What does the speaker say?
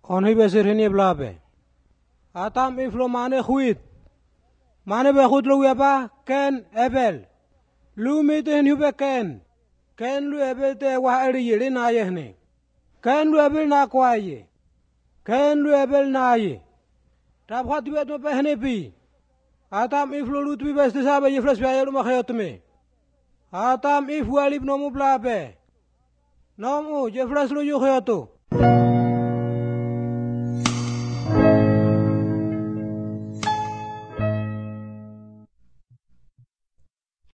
On hij besir hini blabe. Atam iflo mane khuit. Mane be khut lu yaba ken ebel. Lu miten hube ken. Ken lu ebel te wa eri yiri na yehne. Ken lu ebel na kwaye. Ken lu ebel na ye. Tab khat bet me pehne pi. Atam iflo lu tu besti sabe yefles be yelu ma khayot me. Atam if walib nomu blabe. Nomu jefles lu yu khayotu.